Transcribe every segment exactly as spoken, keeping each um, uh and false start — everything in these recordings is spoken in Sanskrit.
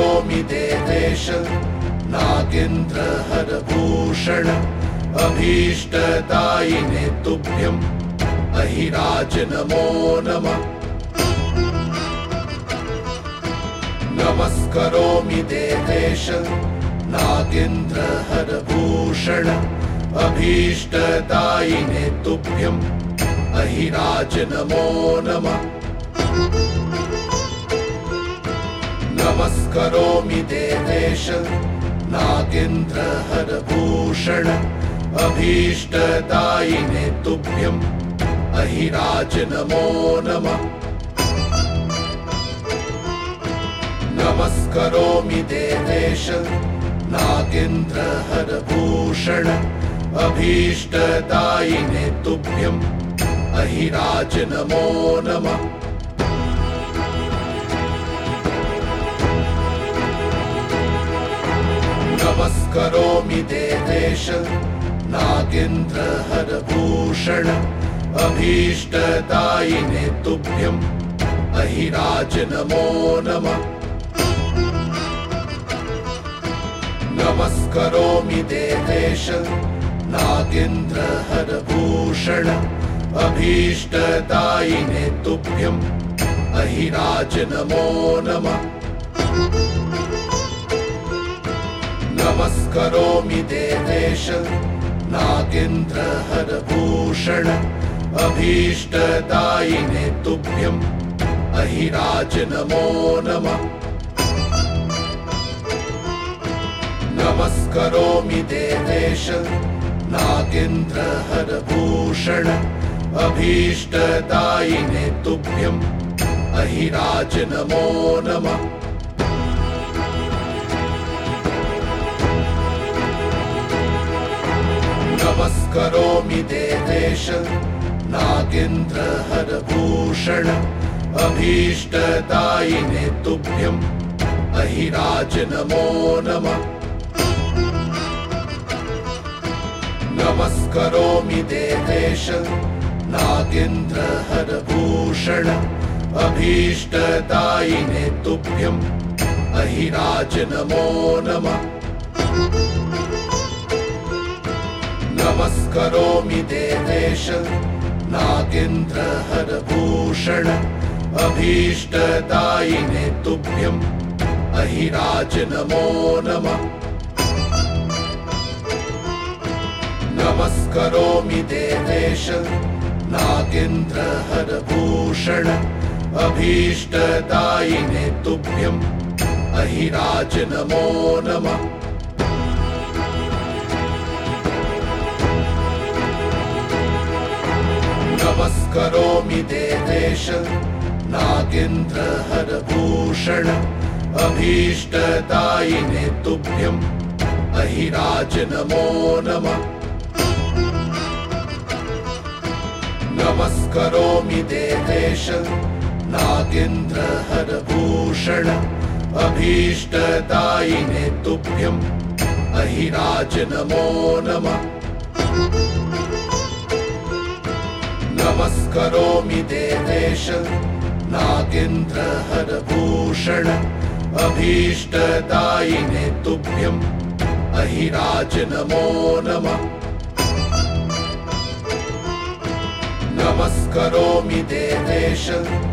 नमस्करोमि देवेश नागेन्द्रहरभूषण अभीष्टदायिने तुभ्यम् अहिराज नमो नमः। नमस्करोमि देवेश नागेन्द्रहरभूषण अभीष्टदायिने तुभ्यम् अहिराज नमो नमः। नमस्करोमि देवेश नागेन्द्रहरभूषण अभीष्टदायिने तुभ्यम् अहिराज नमो नमः। नमस्करोमि देवेश नागेन्द्रहरभूषण अभीष्टदायिने तुभ्यम् अहिराज नमो नमः। नमस्करोमि देवेश नागेन्द्रहरभूषण अभीष्टदायिने तुभ्यम् अहिराज नमो नमः। नमस्करोमि देवेश नागेन्द्रहरभूषण अभीष्टदायिने तुभ्यम् अहिराज नमो नमः। नमस्करोमि देवेश नागेन्द्रहरभूषण अभीष्टदायिने तुभ्यम् अहिराज नमो नमः। नमस्करोमि देवेश नागेन्द्रहरभूषण अभीष्टदायिने तुभ्यम् अहिराज नमो नमः। नमस्करोमि देवेश नागेन्द्रहरभूषण अभीष्टदायिने तुभ्यम् अहिराज नमो नमः। नमस्करोमि देवेश नागेन्द्रहरभूषण अभीष्टदायिने तुभ्यम् अहिराज नमो नमः। नमस्करोमि देवेश नागेन्द्रहरभूषण अभीष्टदायिने तुभ्यम् अहिराज नमो नमः। नमस्करोमि देवेश नागेन्द्रहरभूषण अभीष्टदायिने तुभ्यम् अहिराज नमो नमः। नमस्करोमि देवेश नागेन्द्रहरभूषण अभीष्टदायिने तुभ्यम् अहिराज नमो नमः। नमस्करोमि देवेश नागेन्द्रहरभूषण अभीष्टदायिने तुभ्यम् अहिराज नमो नमः। नमस्करोमि देवेश नागेन्द्रहरभूषण अभीष्टदायिने तुभ्यम् अहिराज नमो नमः। नमस्करोमि देवेश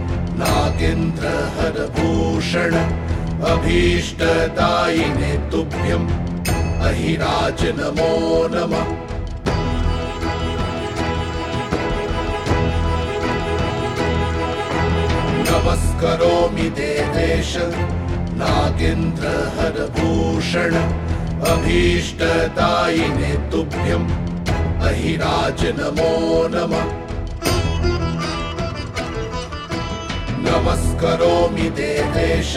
नागेन्द्रहरभूषण अभीष्टदायिने तुभ्यम् अहिराज नमो नमः। नमस्करोमि देवेश नागेन्द्रहरभूषण अभीष्टदायिने तुभ्यम् अहिराज नमो नमः। नमस्करोमि देवेश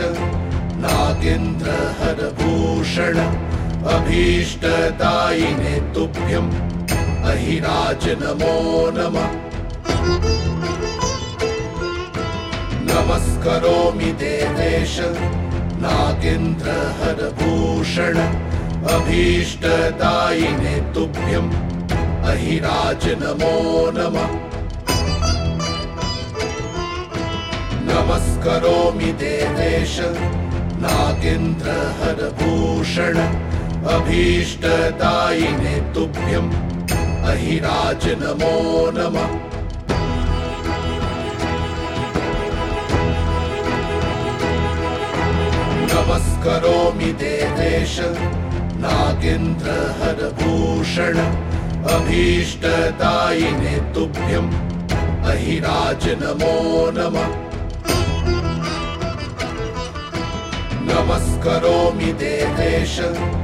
नागेन्द्रहरभूषण अभीष्टदायिने तुभ्यम् अहिराज नमो नमः। नमस्करोमि देवेश नागेन्द्रहरभूषण अभीष्टदायिने तुभ्यम् अहिराज नमो नमः। नमस्करोमि देवेश नागेन्द्र नागेन्द्रहरभूषण अभीष्टदायिने तुभ्यम् अहिराज नमो नमः। नमस्करोमि देवेश नागेन्द्रहरभूषण अभीष्टदायिने तुभ्यम् अहिराज नमो नमः। नमस्करोमि देवेश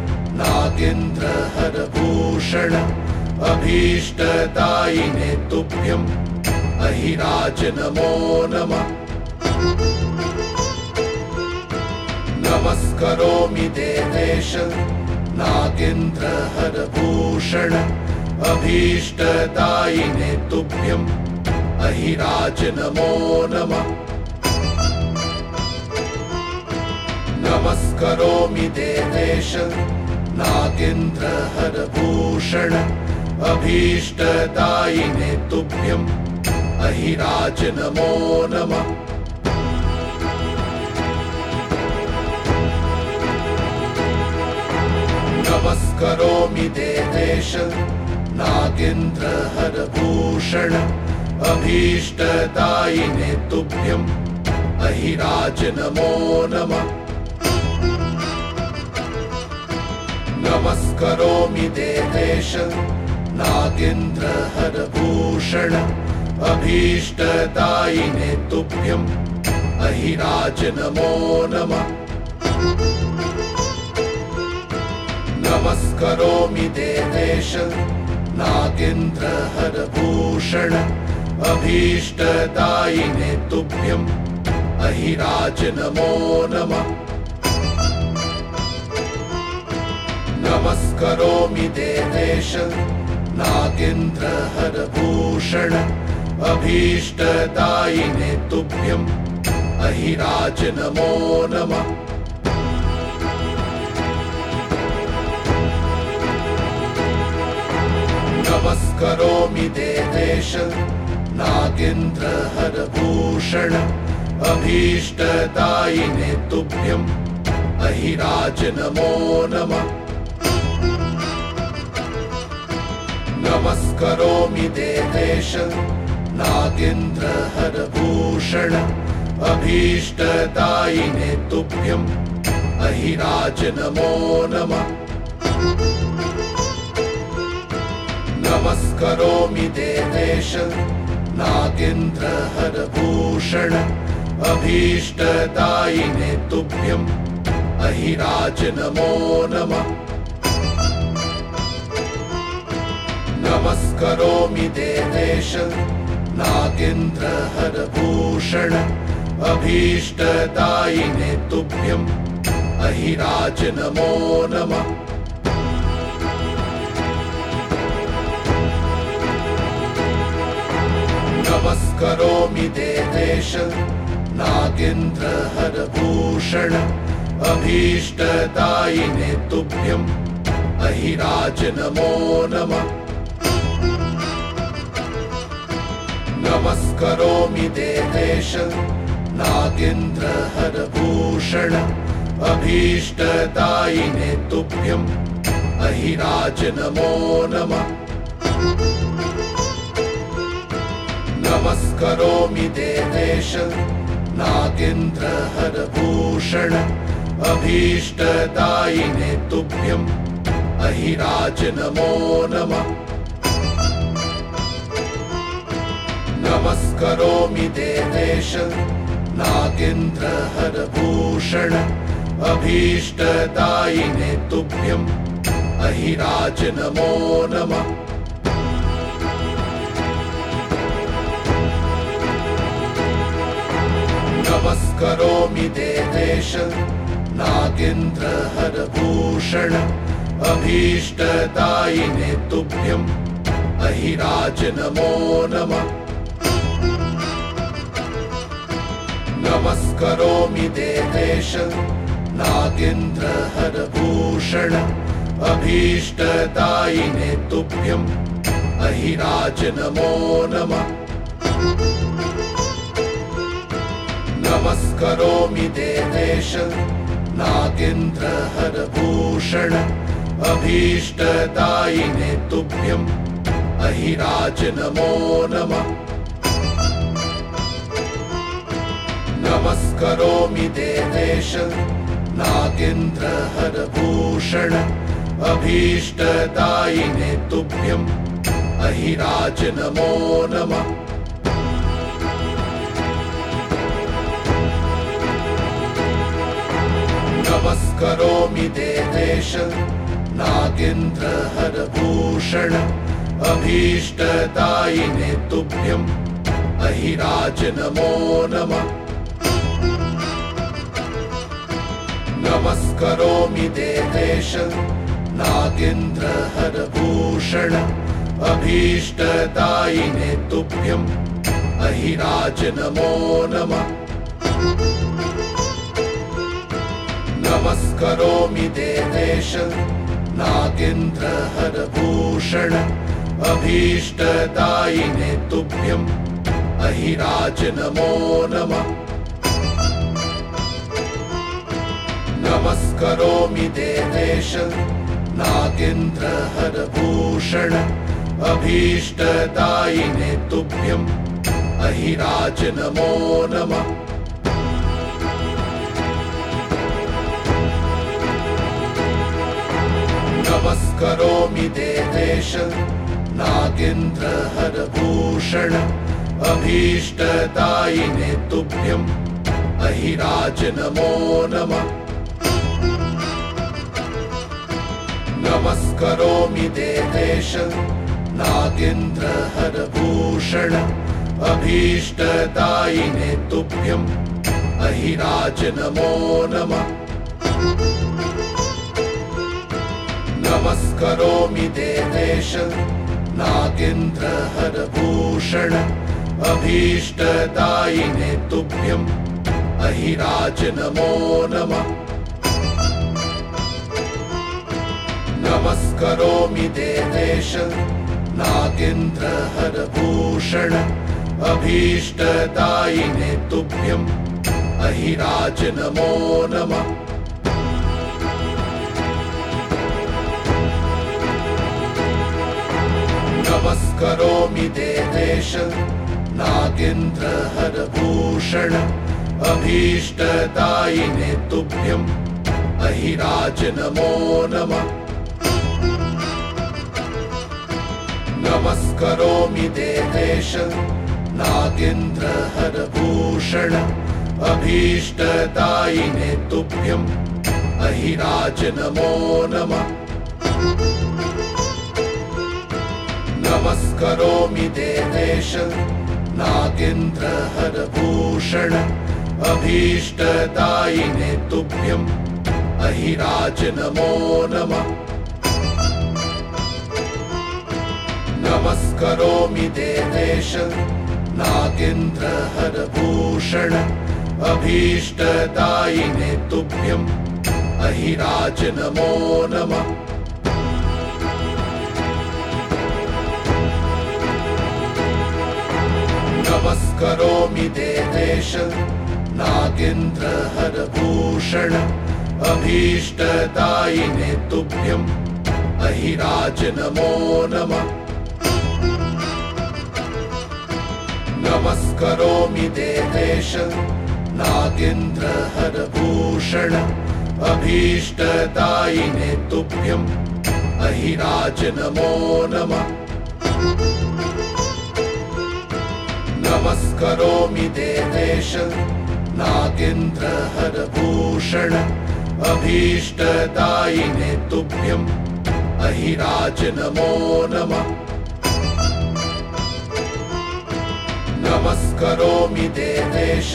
नागेन्द्रहरभूषण अभीष्टदायिने तुभ्यम् अहिराज नमो नमः। नमस्करोमि देवेश नागेन्द्रहरभूषण अभीष्टदायिने तुभ्यम् अहिराज नमो नमः। नमस्करोमि देवेश नागेन्द्रहरभूषण अभीष्टदायिने तुभ्यम् अहिराज नमो नमः। नमस्करोमि देवेश नागेन्द्रहरभूषण अभीष्टदायिने तुभ्यम् अहिराज नमो नमः। नमस्करोमि देवेश नागेन्द्रहरभूषण अभीष्टदायिने तुभ्यम् अहिराज नमो नमः। नमस्करोमि देवेश नागेन्द्रहरभूषण अभीष्टदायिने तुभ्यम् अहिराज नमो नमः। नमस्करोमि देवेश नागेन्द्रहरभूषण अभीष्टदायिने तुभ्यम् अहिराज नमो नमः। नमस्करोमि देवेश नागेन्द्रहरभूषण अभीष्टदायिने तुभ्यम् अहिराज नमो नमः। नमस्करोमि देवेश नागेन्द्रहरभूषण अभीष्टदायिने तुभ्यम् अहिराज नमो नमः। नमस्करोमि देवेश नागेन्द्रहरभूषण अभीष्टदायिने तुभ्यम् अहिराज नमो नमः। नमस्करोमि देवेश नागेन्द्रहरभूषण अभीष्टदायिने तुभ्यम् अहिराज नमो नमः। नमस्करोमि देवेश नागेन्द्रहरभूषण अभीष्टदायिने तुभ्यम् अहिराज नमो नमः। नमस्करोमि देवेश नागेन्द्रहरभूषण अभीष्टदायिने तुभ्यम् अहिराज नमो नमः। नमस्करोमि देवेश नागेन्द्रहरभूषण अभीष्टदायिने तुभ्यम् अहिराज नमो नमः। नमस्करोमि देवेश नागेन्द्रहरभूषण अभीष्टदायिने तुभ्यम् अहिराज नमो नमः। नमस्करोमि देवेश नागेन्द्रहरभूषण अभीष्टदायिने तुभ्यम् अहिराज नमो नमः। नमस्करोमि देवेश नागेन्द्रहरभूषण अभीष्टदायिने तुभ्यम् अहिराज नमो नमः। नमस्करोमि देवेश नागेन्द्र नागेन्द्रहरभूषण अभीष्टदायिने तुभ्यम् अहिराज नमो नमः। नमस्करोमि देवेश नागेन्द्रहरभूषण अभीष्टदायिने तुभ्यम् अहिराज नमो नमः। नमस्करोमि देवेश नागेन्द्रहरभूषण अभीष्टदायिने तुभ्यम् अहिराज नमो नमः। नमस्करोमि देवेश नागेन्द्रहरभूषण अभीष्टदायिने तुभ्यम् अहिराज नमो नमः। नमस्करोमि देवेश नागेन्द्रहरभूषण अभीष्टदायिने तुभ्यम् अहिराज नमो नमः। नमस्करोमि देवेश नागेन्द्रहरभूषण अभीष्टदायिने तुभ्यम् अहिराज नमो नमः। नमस्करोमि देवेश नागेन्द्रहरभूषण अभीष्टदायिने तुभ्यम् अहिराज नमो नमः। नमस्करोमि देवेश नागेन्द्रहरभूषण अभीष्टदायिने तुभ्यम् अहिराज नमो नमः। नमस्करोमि देवेश नागेन्द्रहरभूषण अभीष्टदायिने तुभ्यम् अहिराज नमो नमः। नमस्करोमि देवेश नागेन्द्रहरभूषण अभीष्टदायिने तुभ्यम् अहिराज नमो नमः। नमस्करोमि देवेश नागेन्द्रहरभूषण अभीष्टदायिने तुभ्यम् अहिराज नमो नमः। नमस्करोमि देवेश नागेन्द्रहरभूषण अभीष्टदायिने तुभ्यम् अहिराज नमो नमः। नमस्करोमि देवेश नागेन्द्रहरभूषण अभीष्टदायिने तुभ्यम् अहिराज नमो नमः। नमस्करोमि देवेश नागेन्द्रहरभूषण अभीष्टदायिने तुभ्यम् अहिराज नमो नमः। नमस्करोमि देवेश नागेन्द्रहरभूषण अभीष्टदायिने तुभ्यम् अहिराज नमो नमः। नमस्करोमि देवेश नागेन्द्रहरभूषण अभीष्टदायिने तुभ्यम् अहिराज नमो नमः। नमस्करोमि देवेश नागेन्द्रहरभूषण अभीष्टदायिने तुभ्यम् अहिराज नमो नमः। नमस्करोमि देवेश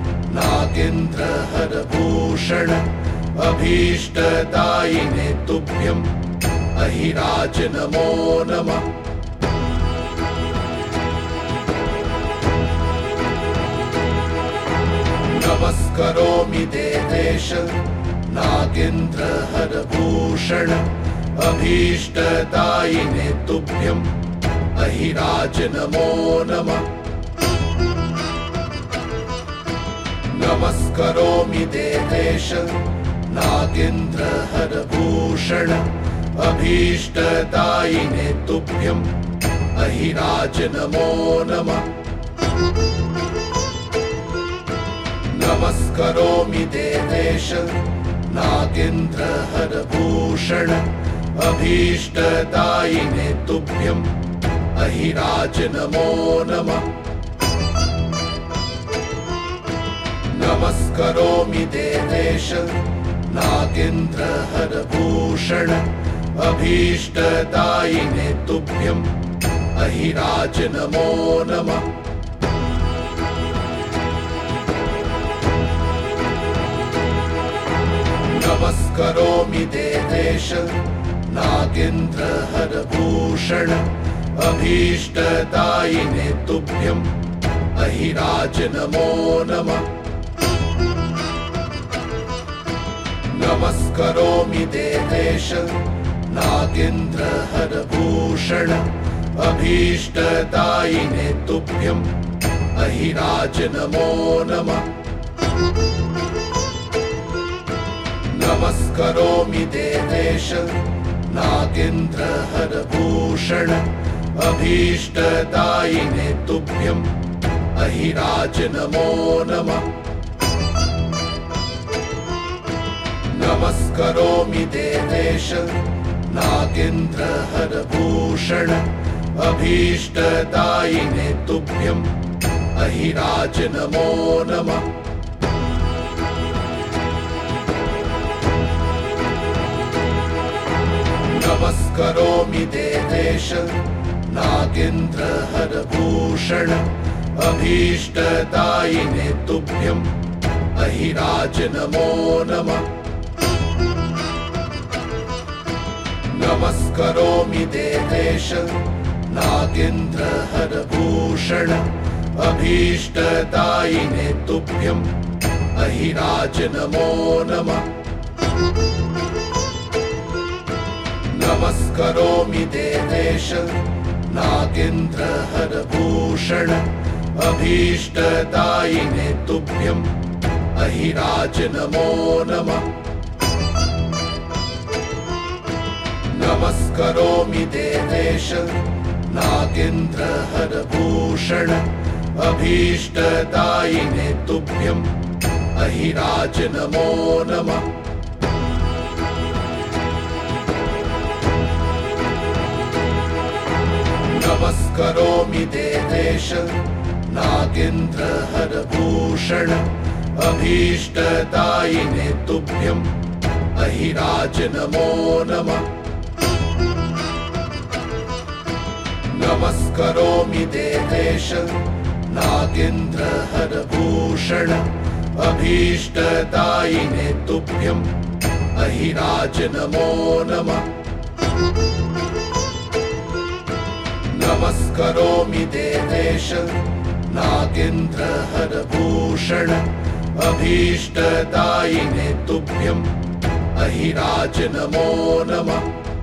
नागेन्द्रहरभूषण अभीष्टदायिने तुभ्यम् अहिराज नमो नमः। नमस्करोमि देवेश नागेन्द्रहरभूषण अभीष्टदायिने तुभ्यम् अहिराज नमो नमः। नमस्करोमि देवेश नागेन्द्र नागेन्द्रहरभूषण अभीष्टदायिने तुभ्यम् अहिराज नमो नमः। नमस्करोमि देवेश नागेन्द्रहरभूषण अभीष्टदायिने तुभ्यम् अहिराज नमो नमः। नमस्करोमि देवेश नागेन्द्रहरभूषण अभीष्टदायिने तुभ्यम् अहिराज नमो नमः। नमस्करोमि देवेश नागेन्द्रहरभूषण अभीष्टदायिने तुभ्यम् अहिराज नमो नमः। नमस्करोमि देवेश नागेन्द्रहरभूषण अभीष्टदायिने तुभ्यम् अहिराज नमो नमः। नमस्करोमि देवेश नागेन्द्रहरभूषण अभीष्टदायिने तुभ्यम् अहिराज नमो नमः। नमस्करोमि देवेश नागेन्द्रहरभूषण अभीष्टदायिने तुभ्यम् अहिराज नमो नमः। नमस्करोमि देवेश नागेन्द्रहरभूषण अभीष्टदायिने तुभ्यम् अहिराज नमो नमः। नमस्करोमि देवेश नागेन्द्रहरभूषण अभीष्टदायिने तुभ्यम् अहिराज नमो नमः। नमस्करोमि देवेश नागेन्द्रहरभूषण अभीष्टदायिने तुभ्यम् अहिराज नमो नमः। नमस्करोमि देवेश नागेन्द्रहरभूषण अभीष्टदायिने तुभ्यम् अहिराज नमो नमः। नमस्करोमि देवेश नागेन्द्रहरभूषण अभीष्टदायिने तुभ्यम् अहिराज नमो नमः। नमस्करोमि देवेश नागेन्द्रहरभूषण अभीष्टदायिने तुभ्यम् अहिराज नमो नमः। नमस्करोमि देवेश नागेन्द्रहरभूषण अभीष्टदायिने तुभ्यम् अहिराज नमो नमः।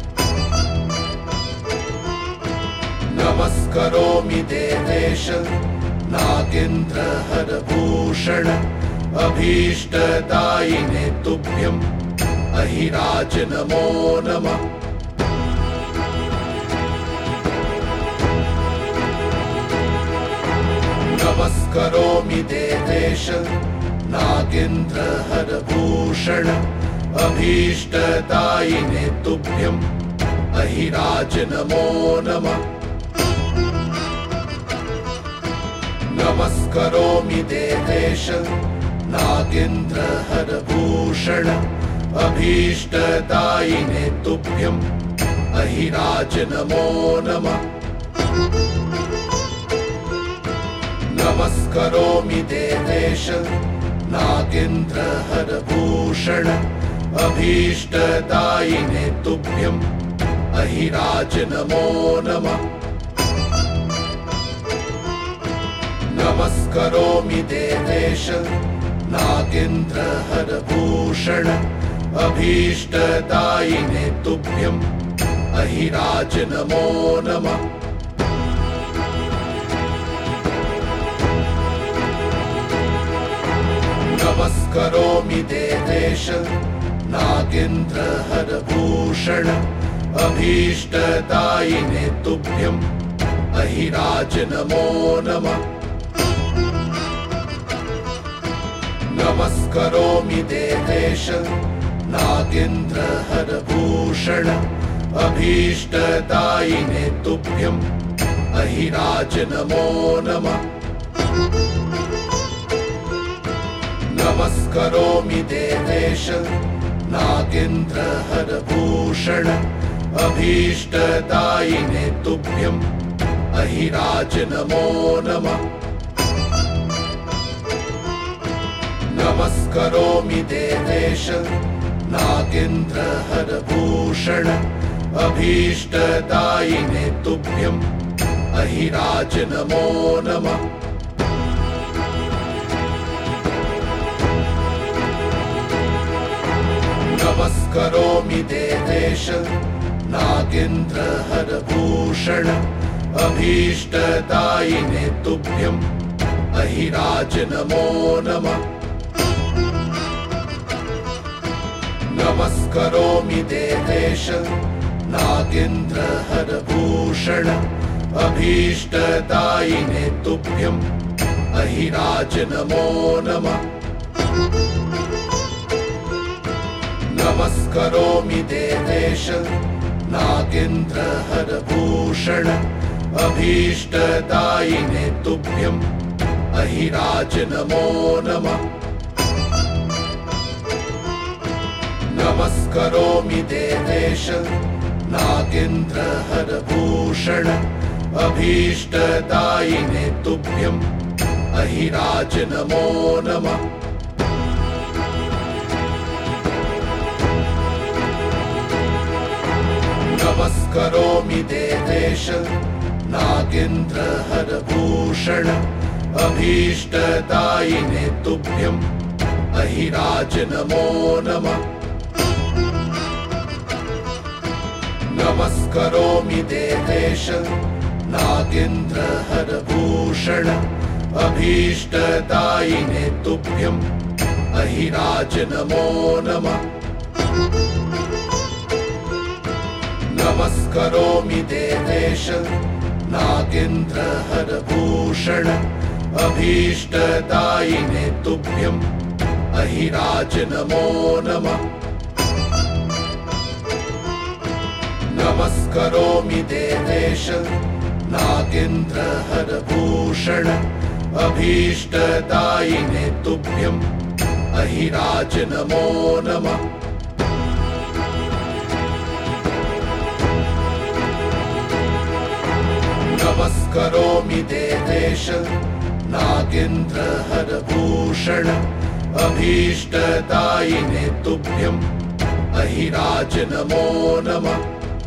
नमस्करोमि देवेश नागेन्द्रहरभूषण अभीष्टदायिने तुभ्यम् अहिराज नमो नमः। नमस्करोमि देवेश नागेन्द्रहरभूषण अभीष्टदायिने तुभ्यम् अहिराज नमो नमः। नमस्करोमि देवेश नागेन्द्रहरभूषण अभीष्टदायिने तुभ्यम् अहिराज नमो नमः। नमस्करोमि देवेश नागेन्द्रहरभूषण अभीष्टदायिने तुभ्यम् अहिराज नमो नमः। नमस्करोमि देवेश नागेन्द्रहरभूषण अभीष्टदायिने तुभ्यम् अहिराज नमो नमः। नमस्करोमि देवेश नागेन्द्रहरभूषण नागेन्द्रहरभूषण अभीष्टदायिने तुभ्यम् अहिराज नमो नमः। नमस्करोमि देवेश नागेन्द्रहरभूषण अभीष्टदायिने तुभ्यम् अहिराज नमो नमः। नमस्करोमि देवेश नागेन्द्रहरभूषण अभीष्टदायिने तुभ्यम् अहिराज नमो नमः। नमस्करोमि देवेश नागेन्द्रहरभूषण अभीष्टदायिने तुभ्यम् अहिराज नमो नमः। नमस्करोमि देवेश नागेन्द्रहरभूषण अभीष्टदायिने तुभ्यम् अहिराज नमो नमः। नमस्करोमि देवेश नागेन्द्रहरभूषण अभीष्टदायिने तुभ्यम् अहिराज नमो नमः। नमस्करोमि देवेश नागेन्द्रहरभूषण अभीष्टदायिने तुभ्यम् अहिराज नमो नमः। नमस्करोमि देवेश नागेन्द्रहरभूषण अभीष्टदायिने तुभ्यम् अहिराज नमो नमः। नमस्करोमि देवेश नागेन्द्रहरभूषण अभीष्टदायिने तुभ्यम् अहिराज नमो नमः। नमस्करोमि देवेश नागेन्द्रहरभूषण अभीष्टदायिने तुभ्यम् अहिराज नमो नमः। नमस्करोमि देवेश नागेन्द्रहरभूषण अभीष्टदायिने तुभ्यम् अहिराज नमो नमः। नमस्करोमि देवेश नागेन्द्रहरभूषण अभीष्टदायिने तुभ्यम् अहिराज नमो नमः। नमस्करोमि देवेश नागेन्द्रहरभूषण अभीष्टदायिने तुभ्यम् अहिराज नमो नमः।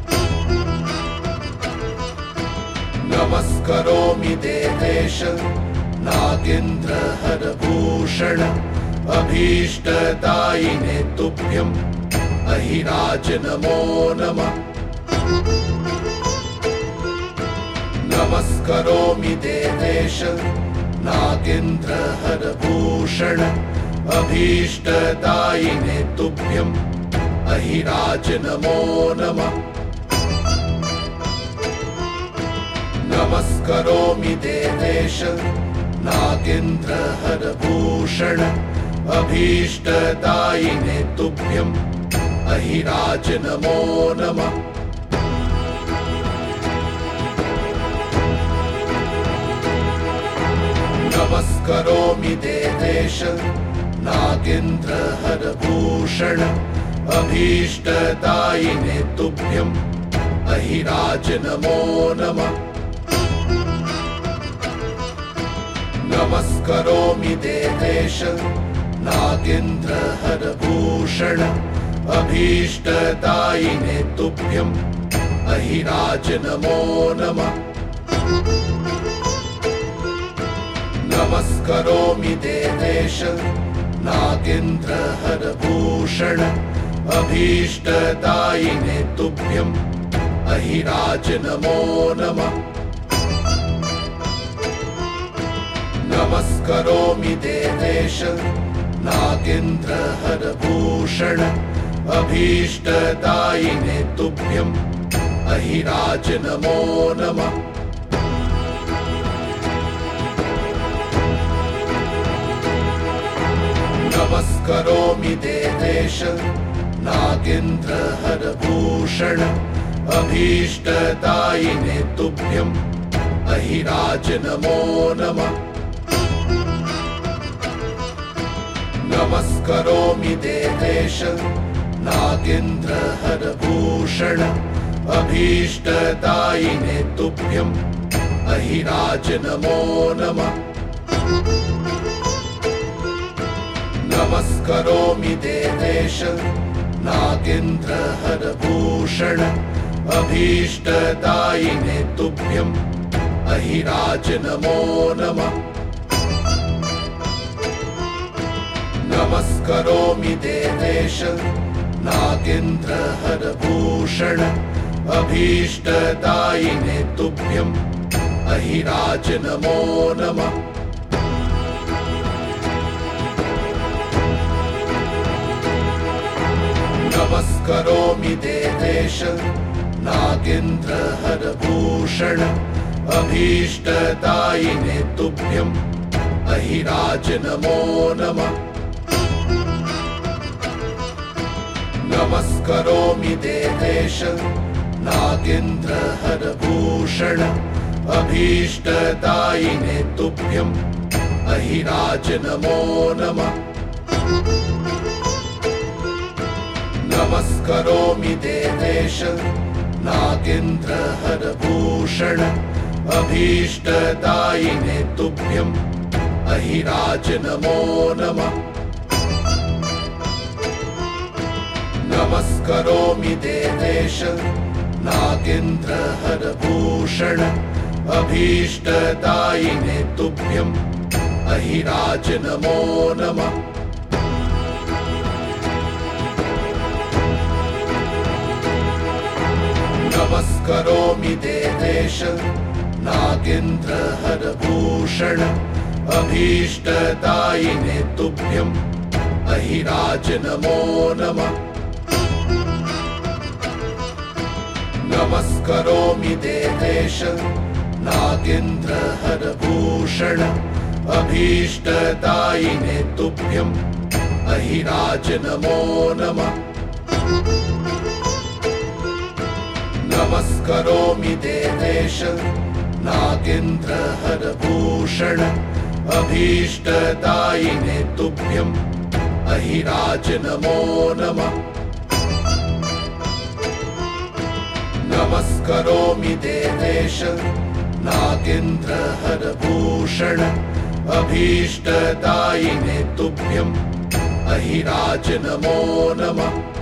नमस्करोमि देवेश नागेन्द्रहरभूषण अभीष्टदायिने तुभ्यम् अहिराज नमो नमः। नमस्करोमि देवेश नागेन्द्रहरभूषण अभीष्टदायिने तुभ्यम् अहिराज नमो नमः। नमस्करोमि देवेश नागेन्द्रहरभूषण अभीष्टदायिने तुभ्यम् अहिराज नमो नमः। नमस्करोमि देवेश नागेन्द्रहरभूषण अभीष्टदायिने तुभ्यम् अहिराज नमो नमः। नमस्करोमि देवेश नागेन्द्रहरभूषण अभीष्टदायिने तुभ्यम् अहिराज नमो नमः। नमस्करोमि देवेश नागेन्द्रहरभूषण अभीष्टदायिने तुभ्यम् अहिराज नमो नमः। नमस्करोमि देवेश नागेन्द्रहरभूषण अभीष्टदायिने तुभ्यम् अहिराज नमो नमः। नमस्करोमि देवेश नागेन्द्रहरभूषण अभीष्टदायिने तुभ्यम् अहिराज नमो नमः। नमस्करोमि देवेश नागेन्द्रहरभूषण अभीष्टदायिने तुभ्यम् अहिराज नमो नमः। नमस्करोमि देवेश नागेन्द्रहरभूषण अभीष्टदायिने तुभ्यम् अहिराज नमो नमः। नमस्करोमि देवेश नागेन्द्रहरभूषण अभीष्टदायिने तुभ्यम् अहिराज नमो नमः। नमस्करोमि देवेश नागेन्द्रहरभूषण अभीष्टदायिने तुभ्यम् अहिराज नमो नमः। नमस्करोमि देवेश नागेन्द्रहरभूषण अभीष्टदायिने तुभ्यम् अहिराज नमो नमः। नमस्करोमि देवेश नागेन्द्रहरभूषण अभीष्टदायिने तुभ्यम् अहिराज नमो नमः। नमस्करोमि देवेश नागेन्द्रहरभूषण अभीष्टदायिने तुभ्यम् अहिराज नमो नमः। नमस्करोमि देवेश नागेन्द्रहरभूषण अभीष्टदायिने तुभ्यम् अहिराज नमो नमः। नमस्करोमि देवेश नागेन्द्रहरभूषण अभीष्टदायिने तुभ्यम् अहिराज नमो नमः। नमस्करोमि देवेश नागेन्द्रहरभूषण अभीष्टदायिने तुभ्यम् अहिराज नमो नमः। नमस्करोमि देवेश नागेन्द्रहरभूषण अभीष्टदायिने तुभ्यम् अहिराज नमो नमः।